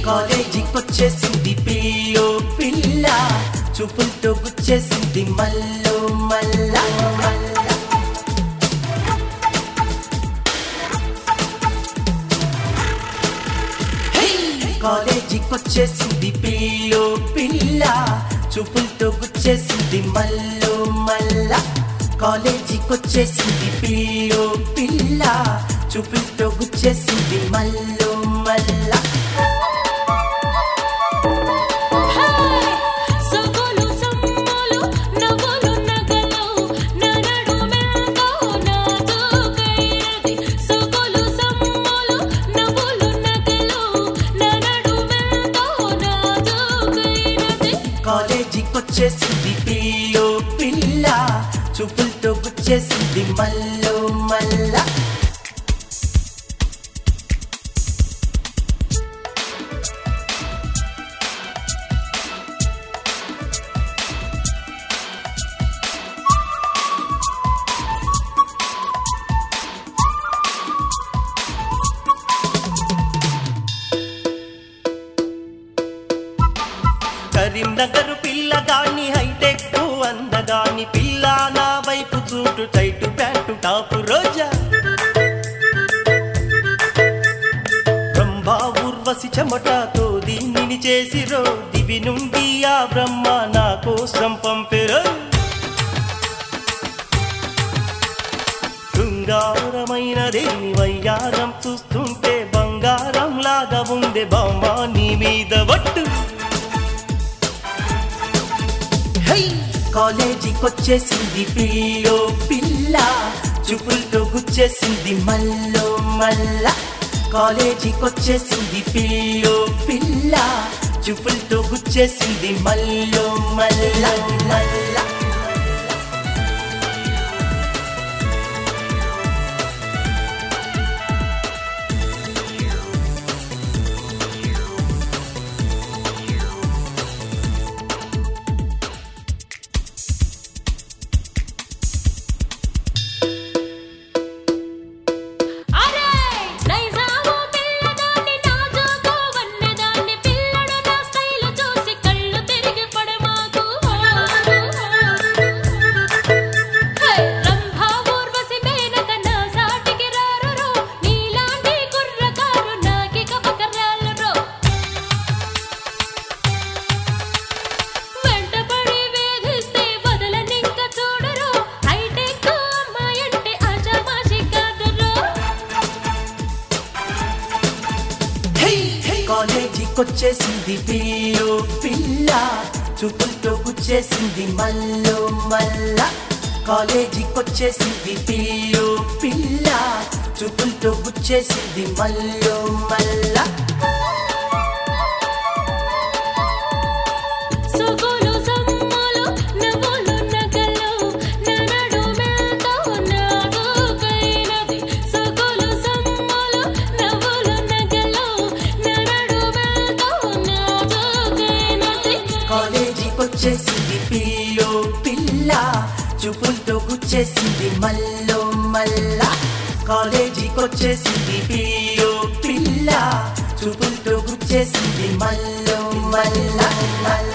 కాలేజీకొచ్చేసింది pillow పిల్ల చూపులతో గుచ్చేసింది మల్లో మల్ల కాలేజీకొచ్చేసింది పిల్లో పిల్ల చూపులతో గుచ్చేసింది మల్లో మల్ల కాలేజీకొచ్చేసింది పిల్లో పిల్ల చూపులతో గుచ్చేసింది మల్లో మల్ల కాలేజీకొచ్చేసింది పిల్లో పిల్ల చూపులతో గుచ్చేసింది మల్లో మల్ల కరీంనగర్ పిల్లగాని హైటెక్ అందగాని పిల్ల నా వైపు చూటు టైటు ప్యాంటు టాపు రోజా బ్రహ్మ ఊర్వశి చెమటతో దీనిని చేసిరో దివి నుండి ఆ బ్రహ్మ నా కోసం పంపిరో శృంగారమైన దేని వయ్యారం చూస్తుంటే బంగారం లాగా ఉండే బామ్మ నీ మీద వట్టు కాలేజీకొచ్చేసింది పిల్లో పిల్ల చూపులతో గుచ్చేసింది మల్లో మల్ల కాలేజీకొచ్చేసింది పిల్లో పిల్ల చూపులతో గుచ్చేసింది మల్లో మల్ల మల్ల కాలేజీకొచ్చేసింది పిల్లో పిల్ల చూపులతో గుచ్చేసింది మల్లో మల్ల కాలేజీకొచ్చేసింది పిల్లో పిల్ల చూపులతో గుచ్చేసింది మల్లో మల్ల కాలేజీకొచ్చేసింది పిల్లో పిల్ల చూపులతో గుచ్చేసింది మల్లో మల్ల కాలేజీకొచ్చేసింది పిల్లో పిల్ల చూపులతో గుచ్చేసింది మల్లో మల్ల మల్ల